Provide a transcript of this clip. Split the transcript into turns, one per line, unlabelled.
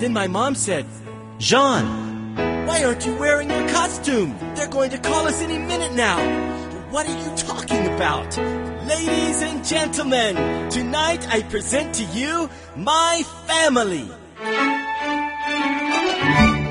Then my mom said, "Jean, why aren't you wearing your costume? They're going to call us any minute now." "What are you talking about?" "Ladies and gentlemen, tonight I present to you my family."